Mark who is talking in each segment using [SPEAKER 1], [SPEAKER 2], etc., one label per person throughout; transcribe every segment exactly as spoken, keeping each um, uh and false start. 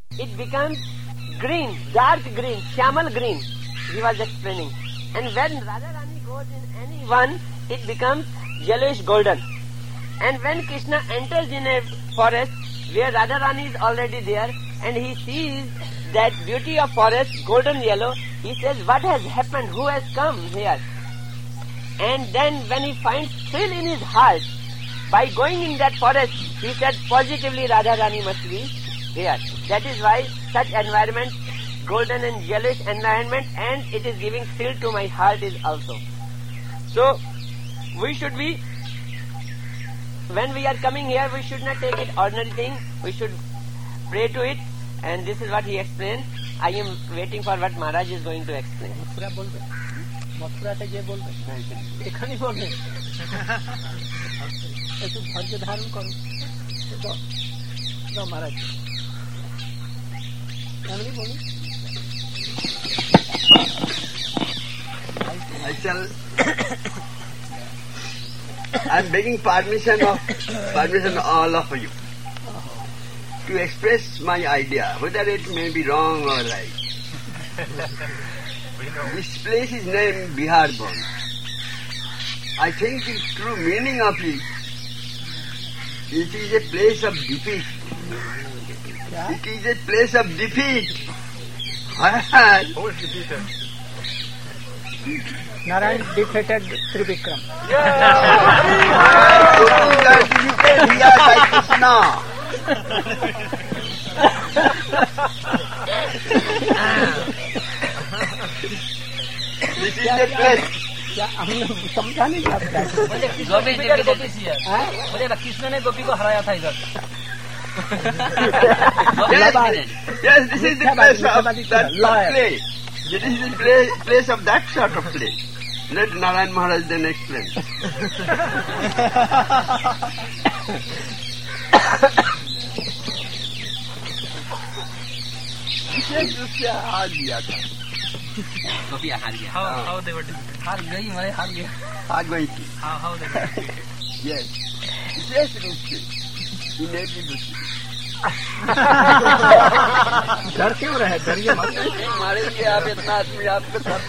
[SPEAKER 1] it becomes green, dark green, Shyamal green, he was explaining. And when Radharani goes in any one, it becomes yellowish golden. And when Krishna enters in a forest where Radharani is already there, and he sees that beauty of forest, golden yellow, he says, what has happened? Who has come here? And then when he finds thrill in his heart, by going in that forest, he said, positively Radharani must be here. That is why such environment, golden and yellowish environment, and it is giving thrill to my heart is also. So, we should be, when we are coming here, we should not take it ordinary thing, we should pray to it, and this is what he explained. I am waiting for what Maharaj is going to explain.
[SPEAKER 2] Mathura का ये बोल रहे एक नहीं बोल रहे ऐसे भाग्य धारण करो तो तो महाराज नहीं बोलो
[SPEAKER 3] I shall I am begging permission of permission of all of you to express my idea, whether it may be wrong or right. This place is named Biharbon. I think the true meaning of it, it is a place of defeat. Yeah? It is a place of defeat.
[SPEAKER 2] Who is defeated? Narayan defeated Trivikram.
[SPEAKER 3] Yeah! Defeated here by Krishna. This is the place.
[SPEAKER 2] क्या हमने समझा नहीं सकता
[SPEAKER 4] गोपी जी की गोपी सी है मुझे कृष्ण ने गोपी को हराया था इधर
[SPEAKER 3] Yes, this is the place of that play. This is the play, place of that sort of play. Let Narayan Maharaj then explain. विशेष रूप से हार लिया था
[SPEAKER 4] गोपियाँ हार गया how how they were हार गई मैं हार गया
[SPEAKER 3] हार गई थी
[SPEAKER 4] how how they were
[SPEAKER 3] yes विशेष रूप से इनेटी दूसरी
[SPEAKER 2] डर क्यों रहे डरिए मत
[SPEAKER 3] मारेंगे आप इतना आदमी आपके साथ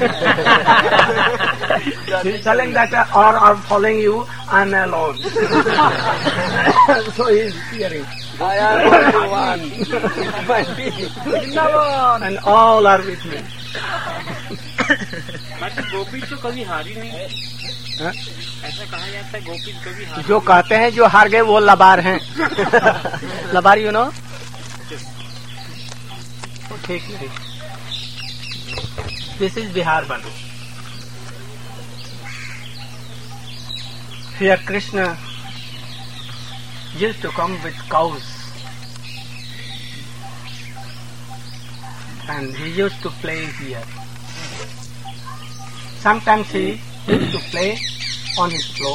[SPEAKER 2] he's telling that or are following you I'm alone so he's fearing
[SPEAKER 3] I am only one
[SPEAKER 2] and all are with me
[SPEAKER 5] गोपी तो कभी हारी नहीं ऐसा कहा जाता है गोपी कभी हारी
[SPEAKER 2] जो कहते हैं जो हार गए वो लबार हैं लबार यू नो ठीक नहीं this is Bihar Van here Krishna used to come with cows and he used to play here. Sometimes he used to play on his floor,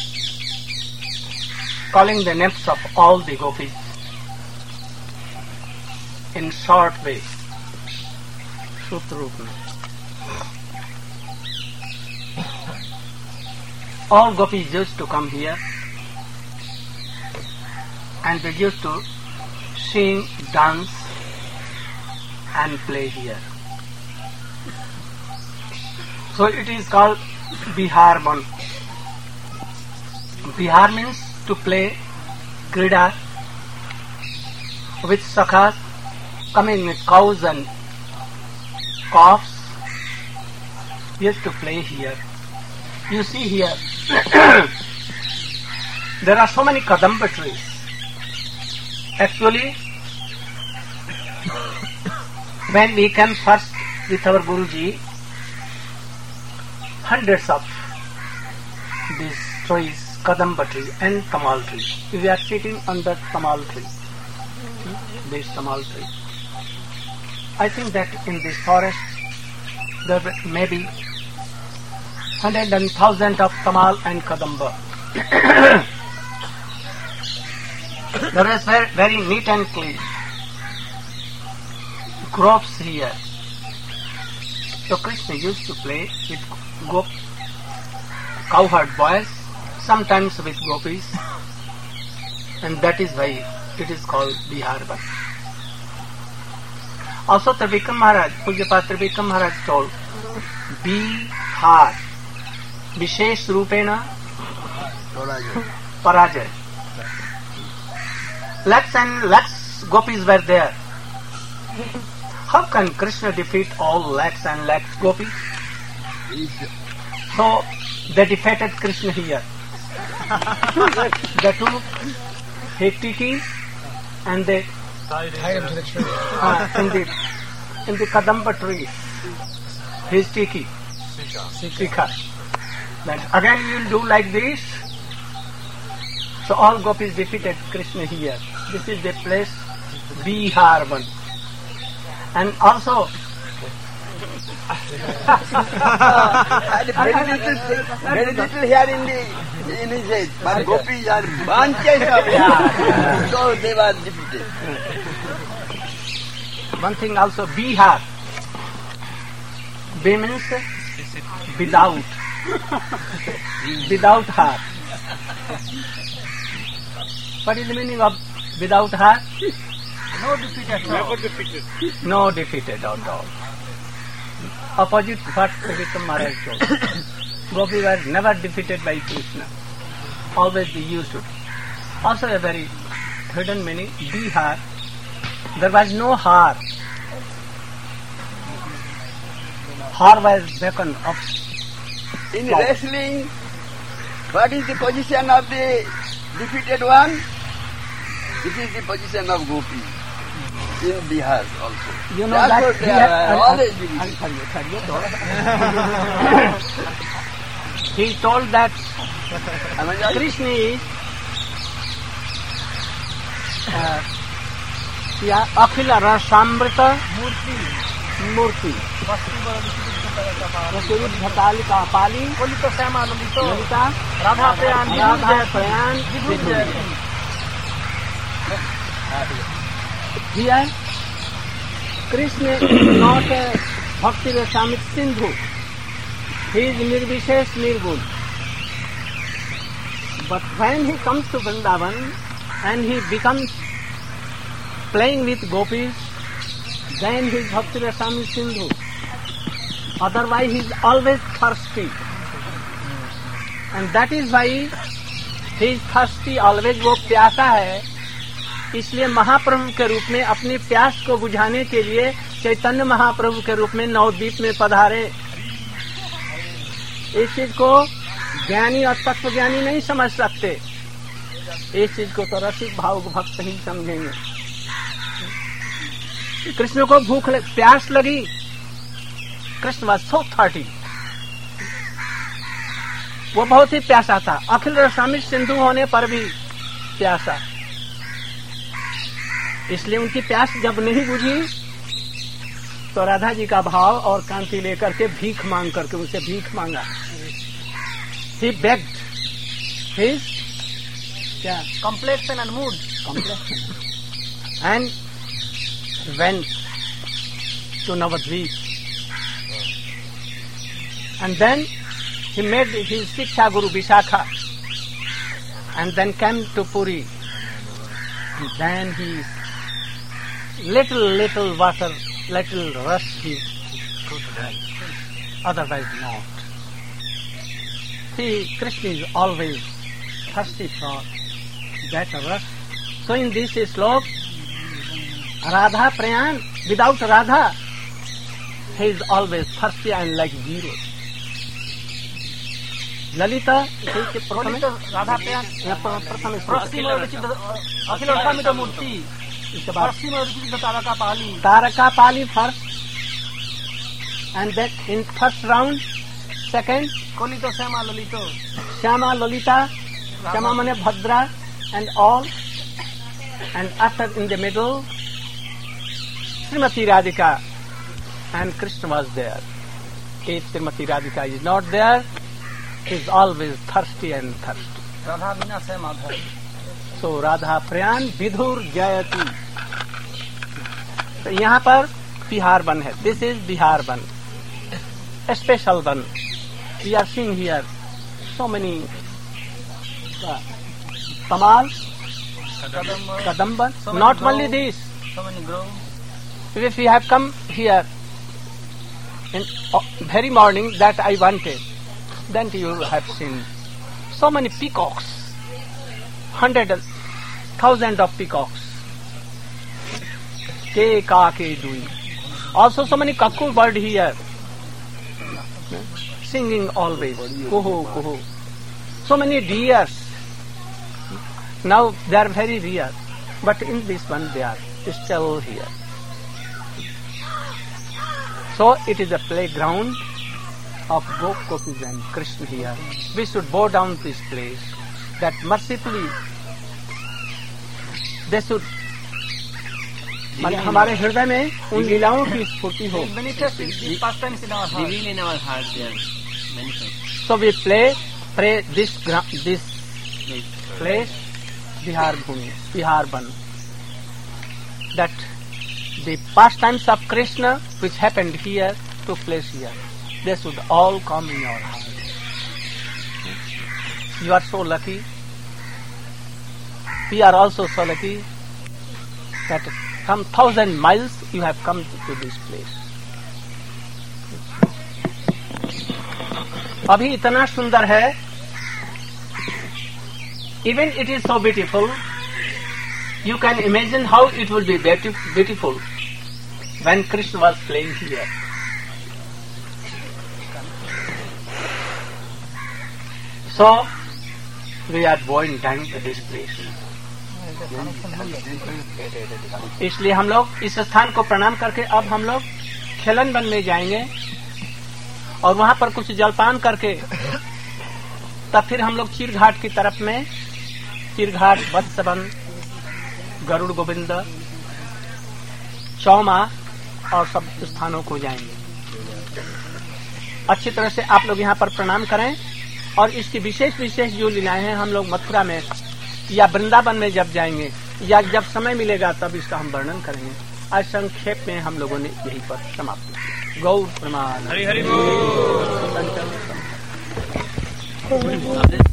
[SPEAKER 2] calling the names of all the gopis in short way. Shruta mein. All gopis used to come here and they used to sing, dance and play here. So it is called Bihar Ban. Bihar means to play krida with sakhas coming with cows and calves. Used to play here. You see here, there are so many kadamba trees. Actually, when we came first with our Guruji, hundreds of these trees, kadamba tree and tamal tree. We are sitting under tamal tree, this tamal tree. I think that in this forest there may be hundred and thousand of tamal and kadamba. There is very, very neat and clean. Groves here. So Krishna used to play with gop, cowherd boys, sometimes with gopis, and that is why it is called Bihar Ban. Also Trivikram Maharaj, Pujyapat Trivikram Maharaj told, be hard. Vishesh Rupena Parajay. Lakhs and lakhs gopis were there. How can Krishna defeat all lakhs and lakhs gopis? So they defeated Krishna here. They took his tiki and they
[SPEAKER 6] tied him to the tree.
[SPEAKER 2] uh, in the in the Kadamba tree. His tiki. Sikha. Then again you will do like this. So all gopis defeated Krishna here. This is the place Bihar one. And also
[SPEAKER 3] and very little, very little here in the in his head, but gopis are bunches of here, so they were defeated.
[SPEAKER 2] one thing also Bihar. B means without, without heart. What is the meaning of without heart?
[SPEAKER 6] No defeat at all. Never defeated.
[SPEAKER 2] No defeated at all. Opposite what Trivikram Maharaj told. Gopis were never defeated by Krishna. Always they used to. Also a very hidden meaning, Bihar. There was no har. Har was vacant of.
[SPEAKER 3] In wrestling, what is the position of the defeated one? This is the position of gopi in Bihar also.
[SPEAKER 2] You know
[SPEAKER 3] That's
[SPEAKER 2] that
[SPEAKER 3] what they
[SPEAKER 2] he
[SPEAKER 3] are
[SPEAKER 2] had-
[SPEAKER 3] always
[SPEAKER 2] I'll-
[SPEAKER 3] doing.
[SPEAKER 2] I'll tell you, tell you, though. He told that
[SPEAKER 3] Am I right?
[SPEAKER 2] Krishna is uh, yeah, Akhila Rasamrita Murti. Murti. Vasuruddha Bhatalika Pali.
[SPEAKER 6] Lolita Syama Lolita.
[SPEAKER 2] Lalita.
[SPEAKER 6] Radha Prayan.
[SPEAKER 2] Radha Prayan.
[SPEAKER 6] Vidya.
[SPEAKER 2] Here, Krishna is not a Bhakti Rasamit Sindhu. He is Nirvishesh Nirgun. But when he comes to Vrindavan and he becomes playing with gopis, then he is Bhakti Rasamit Sindhu. Otherwise he is always thirsty. And that is why he is thirsty, always वो प्यासा है. इसलिए महाप्रभु के रूप में अपनी प्यास को बुझाने के लिए चैतन्य महाप्रभु के रूप में नवद्वीप में पधारे. इस चीज को ज्ञानी और तत्व ज्ञानी नहीं समझ सकते. इस चीज को तो रसिक भाव भक्त ही समझेंगे. कृष्ण को भूख लग, प्यास लगी. Krishna was so thirsty. वो बहुत ही प्यासा था. अखिल रसामित सिंधु होने पर भी प्यासा. इसलिए उनकी प्यास जब नहीं बुझी तो राधा जी का भाव और कांति लेकर के भीख मांग करके उनसे भीख मांगा. ही begged his क्या
[SPEAKER 6] Complexion and mood.
[SPEAKER 2] complexion and went to Navadvip. And then he made his Shiksha Guru Vishakha and then came to Puri. And then he little, little water, little rust he could drink. Otherwise not. See, Krishna is always thirsty for that rust. So in this slok, Radha Prayan, without Radha, he is always thirsty and like zero. Lalita,
[SPEAKER 6] Lolita Radha Prayan.
[SPEAKER 2] प्रथम
[SPEAKER 6] Prasima Ruchita. Akhil Rasamita Murti.
[SPEAKER 2] इसके बाद
[SPEAKER 6] Prasima Ruchita Taraka Pali.
[SPEAKER 2] Taraka Pali first, and then in first round, second
[SPEAKER 6] Lolita Syama Lolita.
[SPEAKER 2] Syama Lolita, Syama Mane Bhadra, and all, and after in the middle, Srimati Radhika, and Krishna was there. If Srimati Radhika is not there, he is always thirsty and thirsty.
[SPEAKER 6] Radha Vina Se Madhav.
[SPEAKER 2] So Radha Prayan Vidhur Jayati. तो यहाँ पर बिहार वन है. This is Bihar Van, special Van. We are seeing here so many tamal,
[SPEAKER 6] Kadamba.
[SPEAKER 2] kadamba.
[SPEAKER 6] So many
[SPEAKER 2] Not
[SPEAKER 6] groves.
[SPEAKER 2] only this,
[SPEAKER 6] So many groves.
[SPEAKER 2] if we have come here in uh, very morning that I wanted, then you have seen so many peacocks, hundred, thousand of peacocks. Ke ka ke doing. Also so many cuckoo bird here, singing always. Kuhu kuhu. So many deers. Now they are very rare, but in this one they are still here. So it is a playground of Gopis and Krishna here. We should bow down this place, that mercifully they should, माने हमारे हृदय में उन लीलाओं की स्फूर्ति हो.
[SPEAKER 1] Reveal in our heart their manifest.
[SPEAKER 2] So we play, pray this gra- this place, Bihar Bhumi, Bihar Ban. That the pastimes of Krishna which happened here took place here. They should all come in your heart. You are so lucky. We are also so lucky that from thousand miles you have come to this place. अभी इतना सुंदर है. Even it is so beautiful. You can imagine how it will be beautiful when Krishna was playing here. So we are going down to this place. इसलिए हम लोग इस स्थान को प्रणाम करके अब हम लोग खेलन वन में जाएंगे और वहां पर कुछ जलपान करके तब फिर हम लोग चीरघाट की तरफ में, चीरघाट, वत्सवन, गरुड़ गोविंद, चौमा और सब स्थानों को जाएंगे. अच्छी तरह से आप लोग यहाँ पर प्रणाम करें और इसकी विशेष विशेष जो लीलाएं हैं हम लोग मथुरा में या वृंदावन में जब जाएंगे या जब समय मिलेगा तब इसका हम वर्णन करेंगे. आज संक्षेप में हम लोगों ने यही पर समाप्त किया. गौर प्रमाण. हरि हरि बोल.